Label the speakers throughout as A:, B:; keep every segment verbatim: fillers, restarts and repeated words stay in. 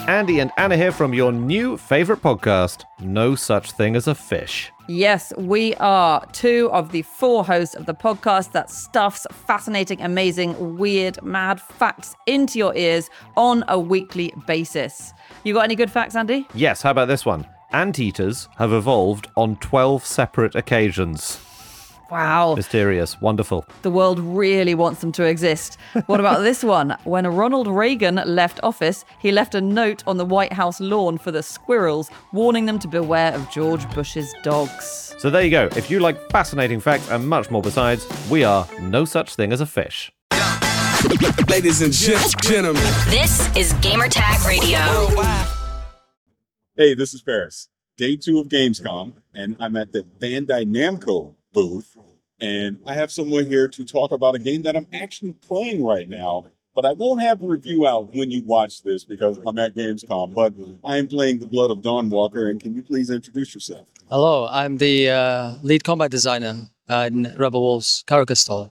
A: Andy and Anna here from your new favorite podcast, No Such Thing as a Fish.
B: Yes, we are two of the four hosts of the podcast that stuffs fascinating, amazing, weird, mad facts into your ears on a weekly basis. You got any good facts, Andy?
A: Yes, how about this one? Anteaters have evolved on twelve separate occasions.
B: Wow.
A: Mysterious. Wonderful.
B: The world really wants them to exist. What about this one? When Ronald Reagan left office, he left a note on the White House lawn for the squirrels, warning them to beware of George Bush's dogs.
A: So there you go. If you like fascinating facts and much more besides, we are No Such Thing as a Fish.
C: Ladies and gentlemen,
D: this is Gamertag Radio.
E: Hey, this is Paris. Day two of Gamescom, and I'm at the Bandai Namco booth, and I have someone here to talk about a game that I'm actually playing right now, but I won't have a review out when you watch this because I'm at Gamescom, but I am playing The Blood of Dawnwalker, and can you please introduce yourself?
F: Hello, I'm the uh, lead combat designer uh, in Rebel Wolves Carcassonne.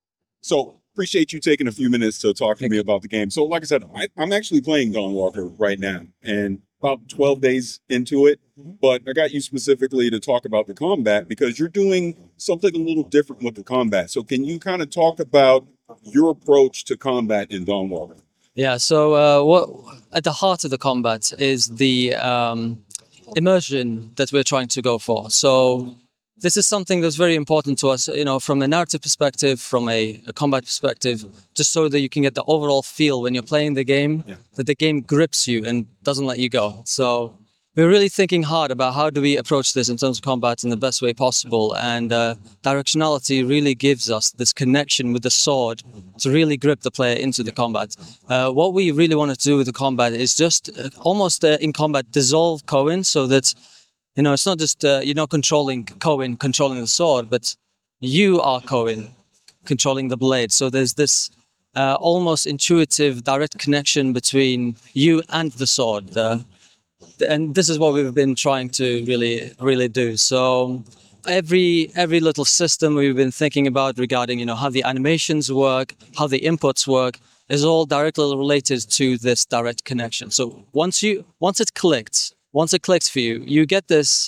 E: So, appreciate you taking a few minutes to talk to
F: Thank
E: me
F: you.
E: about the game. So, like I said, I, I'm actually playing Dawnwalker right now, and about twelve days into it, but I got you specifically to talk about the combat because you're doing something a little different with the combat. So can you kind of talk about your approach to combat in Dawnwalker?
F: Yeah, so uh, what at the heart of the combat is the um, immersion that we're trying to go for. So this is something that's very important to us, you know, from a narrative perspective, from a, a combat perspective, just so that you can get the overall feel when you're playing the game, yeah. that the game grips you and doesn't let you go. So we're really thinking hard about how do we approach this in terms of combat in the best way possible. And uh, directionality really gives us this connection with the sword to really grip the player into the combat. Uh, what we really want to do with the combat is just uh, almost uh, in combat dissolve Cohen so that you know, it's not just, uh, you're not controlling Cohen, controlling the sword, but you are Cohen, controlling the blade. So there's this uh, almost intuitive, direct connection between you and the sword. Uh, and this is what we've been trying to really, really do. So every every little system we've been thinking about regarding, you know, how the animations work, how the inputs work, is all directly related to this direct connection. So once you once it clicks, Once it clicks for you, you get this,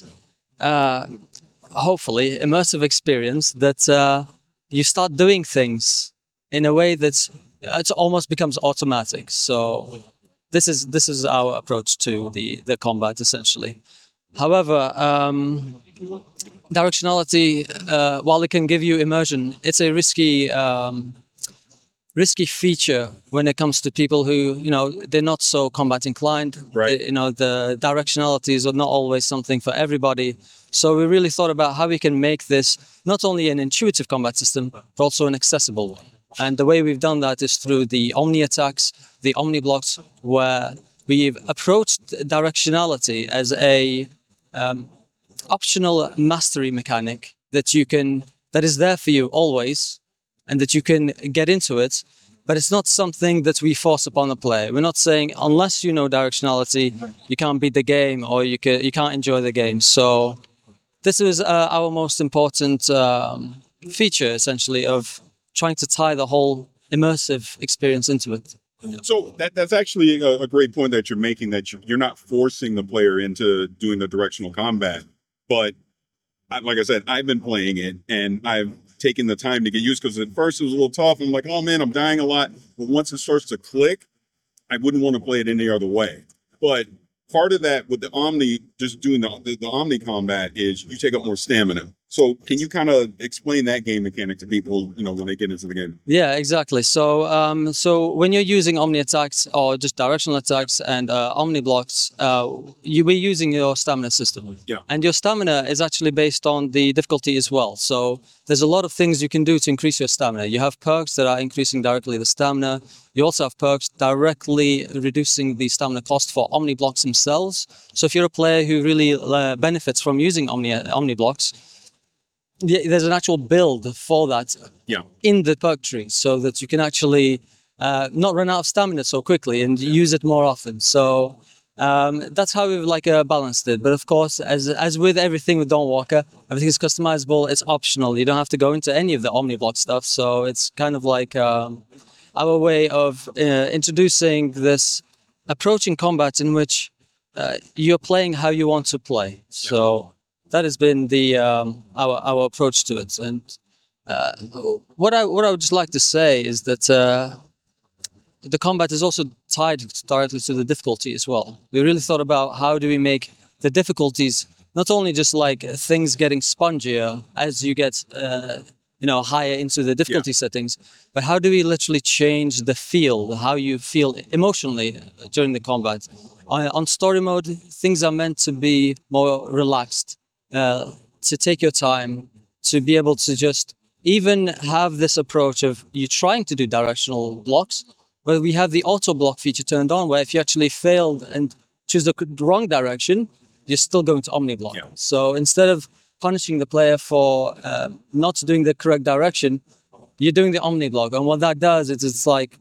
F: uh, hopefully, immersive experience that uh, you start doing things in a way that it almost becomes automatic. So this is this is our approach to the, the combat, essentially. However, um, directionality, uh, while it can give you immersion, it's a risky... Um, risky feature when it comes to people who, you know, they're not so combat inclined.
E: Right.
F: You know, the directionalities are not always something for everybody. So we really thought about how we can make this not only an intuitive combat system, but also an accessible one. And the way we've done that is through the Omni attacks, the Omni blocks, where we've approached directionality as a um, optional mastery mechanic that you can, that is there for you always, and that you can get into it, but it's not something that we force upon the player. We're not saying, unless you know directionality, you can't beat the game or you, can, you can't enjoy the game. So this is uh, our most important um, feature, essentially, of trying to tie the whole immersive experience into it.
E: So that, that's actually a, a great point that you're making, that you're, you're not forcing the player into doing the directional combat. But I, like I said, I've been playing it, and I've taking the time to get used, because at first it was a little tough. I'm like, oh man, I'm dying a lot. But once it starts to click, I wouldn't want to play it any other way. But part of that with the Omni, just doing the, the, the Omni combat, is you take up more stamina. So can you kind of explain that game mechanic to people, you know, when they get into the game?
F: Yeah, exactly. So um, so when you're using Omni attacks or just directional attacks and uh, Omni blocks, uh, you we're using your stamina system.
E: Yeah.
F: And your stamina is actually based on the difficulty as well. So there's a lot of things you can do to increase your stamina. You have perks that are increasing directly the stamina. You also have perks directly reducing the stamina cost for Omni blocks themselves. So if you're a player who really uh, benefits from using Omni Omni blocks, there's an actual build for that
E: yeah.
F: in the perk tree, so that you can actually uh, not run out of stamina so quickly and yeah. use it more often. So um, that's how we've like uh, balanced it. But of course, as as with everything with Dawnwalker, everything is customizable. It's optional. You don't have to go into any of the Omniblock stuff. So it's kind of like um, our way of uh, introducing this approaching combat in which uh, you're playing how you want to play. So that has been the um, our our approach to it. And uh, what I what I would just like to say is that uh, the combat is also tied directly to the difficulty as well. We really thought about how do we make the difficulties not only just like things getting spongier as you get uh, you know higher into the difficulty yeah. settings, but how do we literally change the feel, how you feel emotionally during the combat? On, on story mode, things are meant to be more relaxed, uh, to take your time, to be able to just even have this approach of you trying to do directional blocks, but we have the auto block feature turned on, where if you actually failed and choose the wrong direction, you're still going to omni block. Yeah. So instead of punishing the player for uh, not doing the correct direction, you're doing the omni block. And what that does is it's like,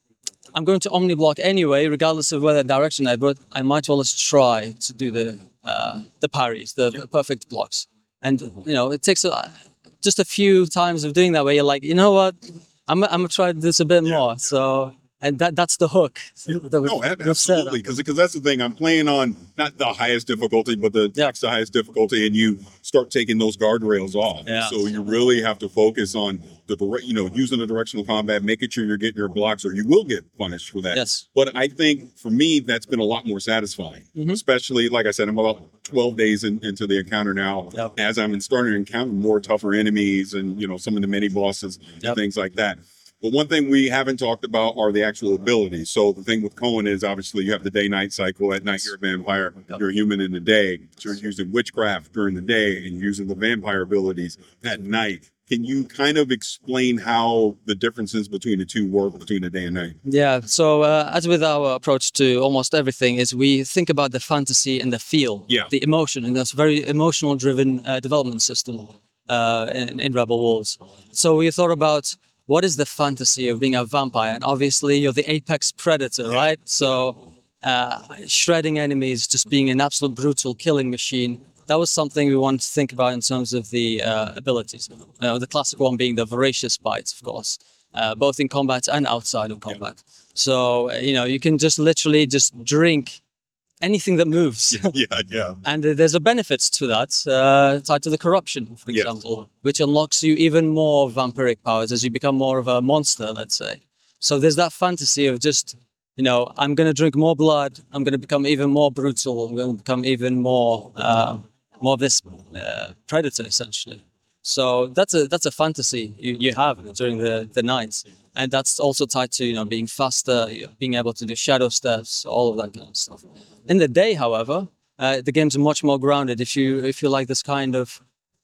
F: I'm going to omni block anyway, regardless of whether direction I but I might well just try to do the uh, the parries, the, yeah. the perfect blocks. And you know, it takes a, just a few times of doing that where you're like, you know what, I'm I'm gonna try this a bit yeah. more. So. And that that's the hook.
E: No, absolutely. Because because that's the thing. I'm playing on not the highest difficulty, but the
F: yeah.
E: next to highest difficulty, and you start taking those guardrails off.
F: Yeah.
E: So you really have to focus on the direct, you know, using the directional combat, making sure you're getting your blocks, or you will get punished for that.
F: Yes.
E: But I think for me, that's been a lot more satisfying. Mm-hmm. Especially, like I said, I'm about twelve days in, into the encounter now.
F: Yep.
E: As I'm starting to encounter more tougher enemies, and you know, some of the mini bosses
F: yep.
E: and things like that. But one thing we haven't talked about are the actual abilities. So the thing with Cohen is obviously you have the day-night cycle. At night, you're a vampire. Yep. You're a human in the day. So you're using witchcraft during the day and using the vampire abilities at night. Can you kind of explain how the differences between the two work between the day and night?
F: Yeah. So uh, as with our approach to almost everything is we think about the fantasy and the feel,
E: yeah.
F: the emotion, and that's a very emotional-driven uh, development system uh, in, in Rebel Wolves. So we thought about what is the fantasy of being a vampire? And obviously, you're the apex predator, right? So, uh, shredding enemies, just being an absolute brutal killing machine. That was something we wanted to think about in terms of the uh, abilities. Uh, the classic one being the voracious bites, of course, uh, both in combat and outside of combat. Yeah. So, you know, you can just literally just drink anything that moves.
E: yeah, yeah.
F: And uh, there's a benefit to that, uh, tied to the corruption, for
E: yes.
F: example, which unlocks you even more vampiric powers as you become more of a monster, let's say. So there's that fantasy of just, you know, I'm going to drink more blood, I'm going to become even more brutal, I'm going to become even more, uh, more of this uh, predator, essentially. So that's a that's a fantasy you, you have during the, the night. And that's also tied to, you know, being faster, being able to do shadow steps, all of that kind of stuff. In the day, however, uh, the games are much more grounded. If you if you like this kind of,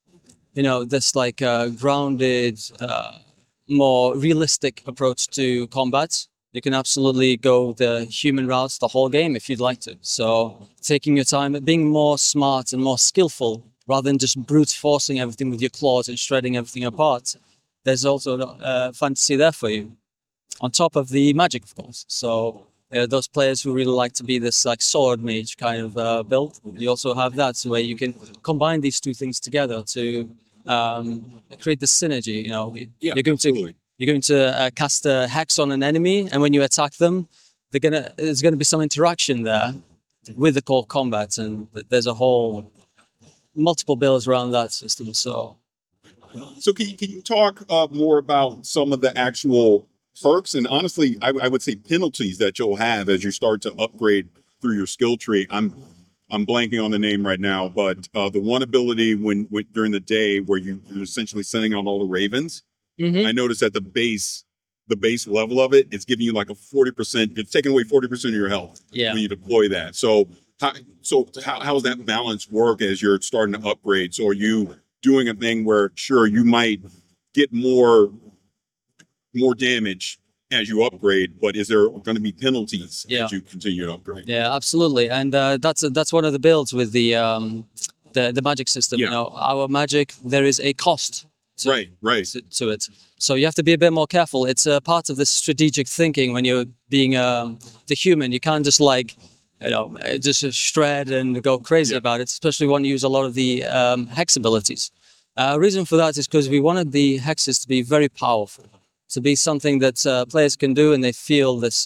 F: you know, this like uh, grounded, uh, more realistic approach to combat, you can absolutely go the human route the whole game if you'd like to. So taking your time, being more smart and more skillful, rather than just brute forcing everything with your claws and shredding everything apart. There's also uh, fantasy there for you, on top of the magic, of course. So uh, those players who really like to be this like sword mage kind of uh, build, you also have that, so where you can combine these two things together to um, create the synergy. You know,
E: yeah,
F: you're going
E: absolutely.
F: to you're going to uh, cast a hex on an enemy, and when you attack them, they're gonna there's going to be some interaction there with the core combat, and there's a whole multiple builds around that system. So.
E: So can you, can you talk uh, more about some of the actual perks and honestly, I, I would say penalties that you'll have as you start to upgrade through your skill tree? I'm I'm blanking on the name right now, but uh, the one ability when, when during the day where you, you're essentially sending out all the ravens,
F: mm-hmm.
E: I noticed at the base, the base level of it, it's giving you like a forty percent, it's taking away forty percent of your health
F: yeah.
E: when you deploy that. So how, so how, how does that balance work as you're starting to upgrade? So are you doing a thing where, sure, you might get more more damage as you upgrade, but is there going to be penalties
F: yeah.
E: as you continue to upgrade?
F: Yeah, absolutely, and uh, that's that's one of the builds with the um, the the magic system.
E: Yeah.
F: You know, our magic, there is a cost to,
E: right, right.
F: to, to it, so you have to be a bit more careful. It's a part of the strategic thinking when you're being um, the human. You can't just like, you know, just shred and go crazy
E: yeah.
F: about it, especially when you use a lot of the um, hex abilities. Uh, reason for that is because we wanted the hexes to be very powerful, to be something that uh, players can do and they feel this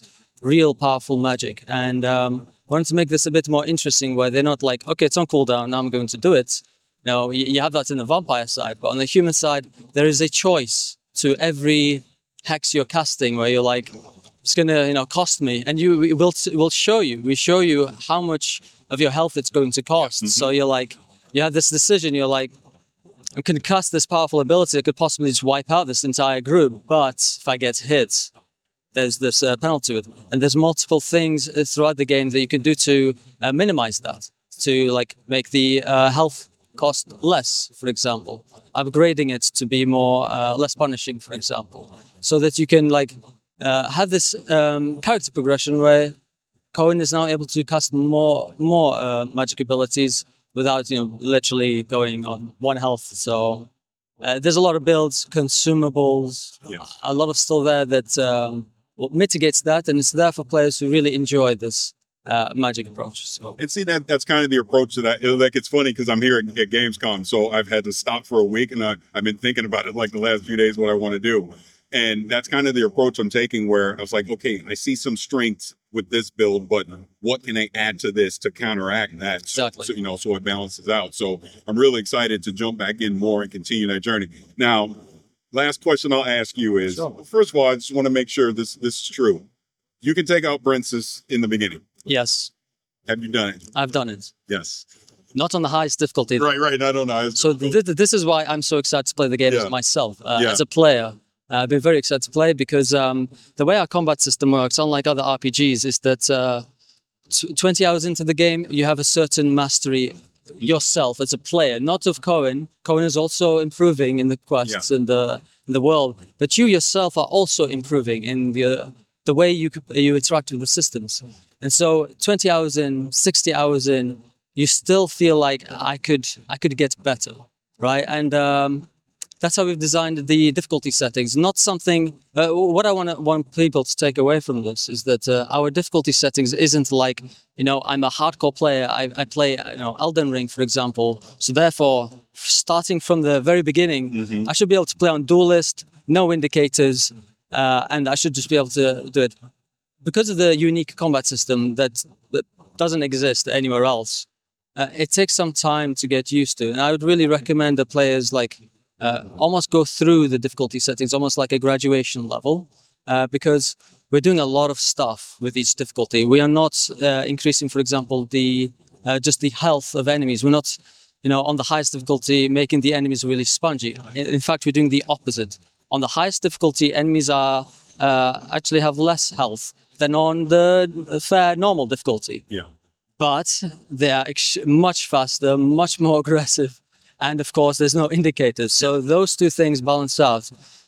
F: real powerful magic. And um, I wanted to make this a bit more interesting, where they're not like, okay, it's on cooldown, now I'm going to do it. No, you, you have that in the vampire side, but on the human side, there is a choice to every hex you're casting, where you're like, it's gonna, you know, cost me, and you we will will show you. We show you how much of your health it's going to cost. Mm-hmm. So you're like, you have this decision. You're like, I can cast this powerful ability that could possibly just wipe out this entire group, but if I get hit, there's this uh, penalty with it. And there's multiple things throughout the game that you can do to uh, minimize that, to like make the uh, health cost less, for example, upgrading it to be more uh, less punishing, for example, so that you can like uh, have this um, character progression where Cohen is now able to cast more more uh, magic abilities without, you know, literally going on one health. So uh, there's a lot of builds, consumables,
E: Yes.
F: a lot of stuff there that um, mitigates that, and it's there for players who really enjoy this uh, magic approach. So.
E: And see, that that's kind of the approach that I like. It's funny because I'm here at, at Gamescom, so I've had to stop for a week, and I, I've been thinking about it like the last few days what I want to do. And that's kind of the approach I'm taking, where I was like, okay, I see some strengths with this build, but what can I add to this to counteract that?
F: Exactly.
E: So, you know, so it balances out. So I'm really excited to jump back in more and continue that journey. Now, last question I'll ask you is,
F: Sure.
E: first of all, I just want to make sure this this is true. You can take out Princess in the beginning.
F: Yes,
E: Have you done it?
F: I've done it.
E: Yes.
F: Not on the highest difficulty.
E: Right, right. I don't know.
F: So th- th- this is why I'm so excited to play the game
E: Yeah.
F: as myself, uh,
E: Yeah.
F: as a player. Uh, I've been very excited to play because um, the way our combat system works, unlike other R P Gs, is that uh, t- twenty hours into the game, you have a certain mastery yourself as a player, not of Cohen. Cohen is also improving in the quests
E: Yeah.
F: and the in the world, but you yourself are also improving in the uh, the way you c- you interact with the systems. And so, twenty hours in, sixty hours in, you still feel like I could I could get better, right? And um, that's how we've designed the difficulty settings. Not something. Uh, what I want to want people to take away from this is that uh, our difficulty settings isn't like, you know, I'm a hardcore player. I, I play, you know, Elden Ring, for example. So therefore, starting from the very beginning,
E: Mm-hmm.
F: I should be able to play on duelist, no indicators, uh, and I should just be able to do it because of the unique combat system that, that doesn't exist anywhere else. Uh, it takes some time to get used to, and I would really recommend that players like. Uh, almost go through the difficulty settings, almost like a graduation level, uh, because we're doing a lot of stuff with each difficulty. We are not uh, increasing, for example, the uh, just the health of enemies. We're not, you know, on the highest difficulty making the enemies really spongy. In, in fact, we're doing the opposite. On the highest difficulty, enemies are uh, actually have less health than on the fair normal difficulty,
E: Yeah.
F: but they are ex- much faster, much more aggressive. And of course, there's no indicators. So those two things balance out.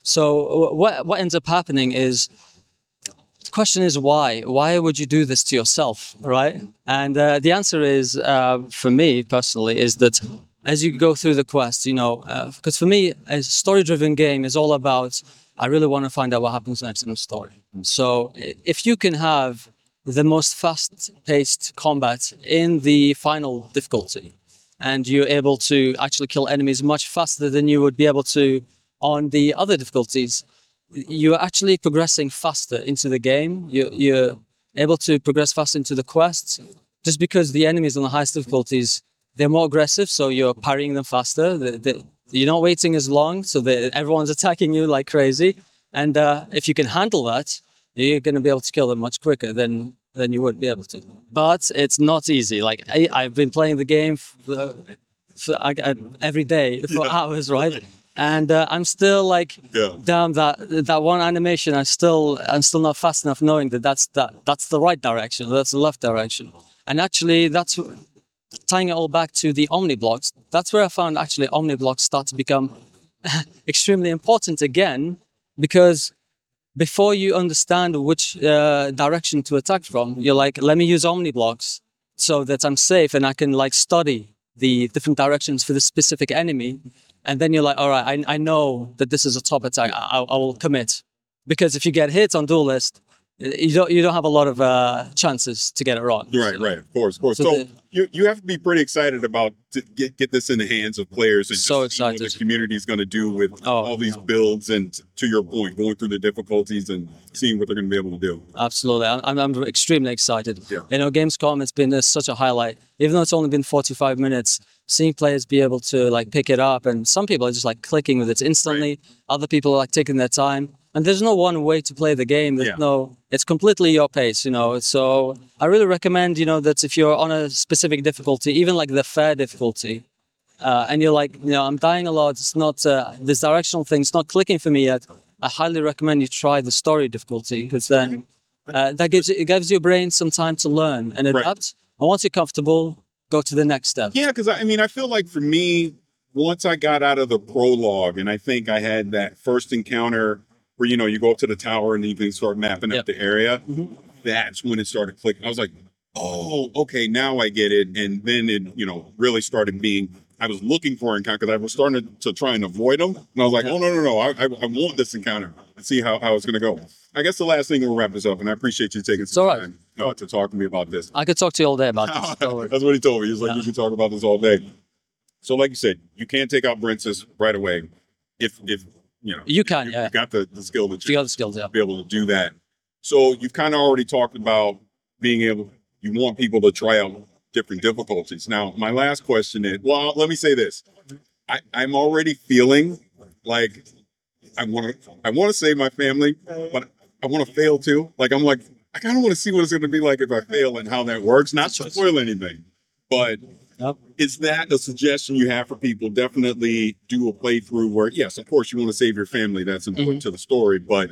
F: So what what ends up happening is, the question is why? Why would you do this to yourself, right? And uh, the answer is, uh, for me personally, is that as you go through the quest, you know, because for me, a story-driven game is all about, I really want to find out what happens next in the story. So i- if you can have the most fast-paced combat in the final difficulty, and you're able to actually kill enemies much faster than you would be able to on the other difficulties, you're actually progressing faster into the game. You're, you're able to progress faster into the quests just because the enemies on the highest difficulties, they're more aggressive, so you're parrying them faster. They, they, you're not waiting as long, so they, everyone's attacking you like crazy. And uh, if you can handle that, you're going to be able to kill them much quicker than than you would be able to. But it's not easy. Like I, I've been playing the game for, for, I, I, every day for hours, right? And uh, I'm still like,
E: Yeah.
F: damn, that that one animation. I still I'm still not fast enough knowing that that's that that's the right direction, that's the left direction. And actually, that's tying it all back to the Omni blocks. That's where I found actually Omni blocks start to become extremely important again, because before you understand which uh, direction to attack from, you're like, let me use Omni blocks so that I'm safe and I can like study the different directions for the specific enemy. And then you're like, all right, I, I know that this is a top attack. I, I will commit. Because if you get hit on duelist, you don't you don't have a lot of uh, chances to get it wrong.
E: Right, right, of course, of course.
F: So
E: So,
F: the-
E: you you have to be pretty excited about to get get this in the hands of players and
F: So
E: just see what
F: excited.
E: the community is going to do with
F: Oh.
E: all these builds and to your point, going through the difficulties and seeing what they're going to be able to do.
F: Absolutely, I'm, I'm I'm extremely excited.
E: Yeah.
F: You know, Gamescom has been uh, such a highlight. Even though it's only been forty-five minutes, seeing players be able to like pick it up, and some people are just like clicking with it instantly. Other people are like taking their time, and there's no one way to play the game. There's
E: Yeah.
F: no, it's completely your pace. You know, so I really recommend, you know, that if you're on a specific difficulty, even like the fair difficulty, uh, and you're like, you know, I'm dying a lot. It's not uh, this directional thing. It's not clicking for me yet. I highly recommend you try the story difficulty because then uh, that gives it gives your brain some time to learn and
E: Right.
F: adapt. And once you're comfortable, go to the next step.
E: Yeah, because I, I mean, I feel like for me, once I got out of the prologue, and I think I had that first encounter where you know you go up to the tower and you can start mapping
F: Yep.
E: out the area. That's when it started clicking. I was like, oh, okay, now I get it. And then it, you know, really started being. I was looking for an encounter because I was starting to, to try and avoid them, and I was like, oh no, no, no, I, I, I want this encounter and see how, how it's going to go. I guess the last thing we'll wrap this up, and I appreciate you taking some
F: all right.
E: time uh, to talk to me about this.
F: I could talk to you all day about this. Don't worry.
E: That's what he told me. He was like,
F: Yeah.
E: you can talk about this all day. So, like you said, you can't take out Brensis right away. If, if you know,
F: You can,
E: you,
F: yeah.
E: you got the, the skill that
F: You
E: you
F: got the skills, yeah.
E: be able to do that. So, you've kind of already talked about being able. You want people to try out different difficulties. Now, my last question is, well, let me say this: I, I'm already feeling like I want to. I want to save my family, but I want to fail too. Like I'm like I kind of want to see what it's going to be like if I fail and how that works. Not to spoil anything, but
F: Yep.
E: is that a suggestion you have for people? Definitely do a playthrough where, yes, of course, you want to save your family. That's important to the story, but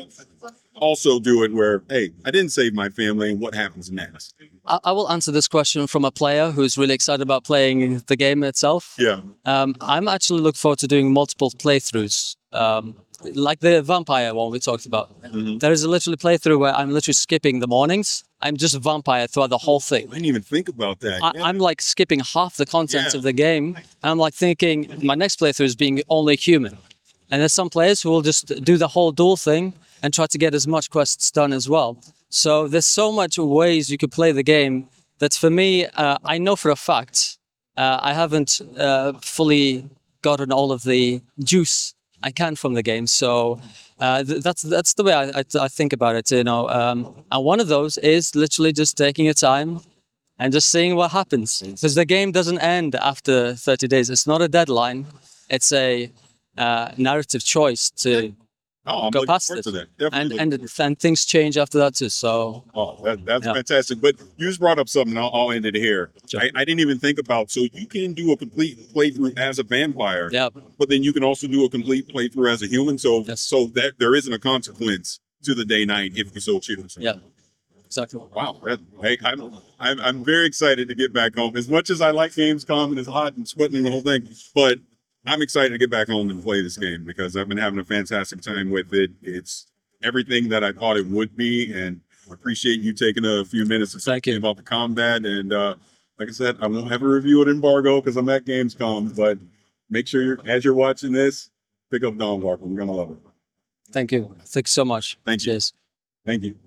E: also do it where, hey, I didn't save my family, and what happens next?
F: I, I will answer this question from a player who's really excited about playing the game itself.
E: Yeah.
F: Um, I'm actually looking forward to doing multiple playthroughs, um, like the vampire one we talked about. There is a literally playthrough where I'm literally skipping the mornings. I'm just a vampire throughout the whole thing.
E: I didn't even think about that.
F: I,
E: Yeah.
F: I'm like skipping half the content
E: Yeah.
F: of the game. And I'm like thinking my next playthrough is being only human. And there's some players who will just do the whole dual thing and try to get as much quests done as well. So there's so much ways you could play the game that for me, uh, I know for a fact, uh, I haven't uh, fully gotten all of the juice I can from the game. So uh, th- that's that's the way I, I, I think about it, you know. Um, and one of those is literally just taking your time and just seeing what happens. Because the game doesn't end after thirty days. It's not a deadline. It's a uh, narrative choice to
E: Oh, I'm
F: go
E: looking
F: past
E: forward
F: it.
E: to that. Definitely
F: And,
E: looking
F: and, and things change after that too. So
E: Oh, that, that's
F: Yeah.
E: fantastic. But you just brought up something. I'll, I'll end it here.
F: Sure.
E: I, I didn't even think about. So you can do a complete playthrough as a vampire.
F: yeah,
E: But then you can also do a complete playthrough as a human. So
F: Yes.
E: so that there isn't a consequence to the day night if you so choose.
F: yeah, exactly.
E: Wow. That, hey, I'm, I'm I'm very excited to get back home. As much as I like Gamescom and it's hot and sweating and the whole thing, but I'm excited to get back home and play this game because I've been having a fantastic time with it. It's everything that I thought it would be, and I appreciate you taking a few minutes to talk
F: Thank
E: to me
F: you.
E: about the combat. And uh, like I said, I won't have a review at Embargo because I'm at Gamescom, but make sure you're as you're watching this, pick up Dawn Walker. We're gonna love it.
F: Thank you. Thank you so much.
E: Thank you.
F: Cheers.
E: Thank you.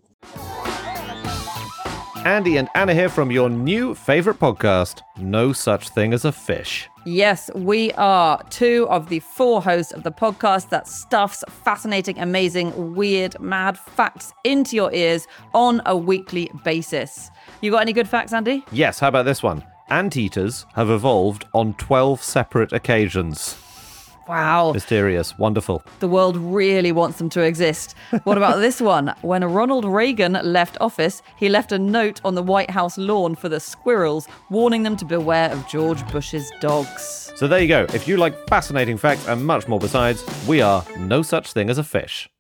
A: Andy and Anna here from your new favorite podcast, No Such Thing as a Fish.
B: Yes, we are two of the four hosts of the podcast that stuffs fascinating, amazing, weird, mad facts into your ears on a weekly basis. You got any good facts, Andy?
A: Yes, how about this one? Anteaters have evolved on twelve separate occasions.
B: Wow,
A: Mysterious, wonderful.
B: the world really wants them to exist. What about this one? When Ronald Reagan left office, he left a note on the White House lawn for the squirrels, warning them to beware of George Bush's dogs.
A: So there you go. If you like fascinating facts and much more besides, we are No Such Thing as a Fish.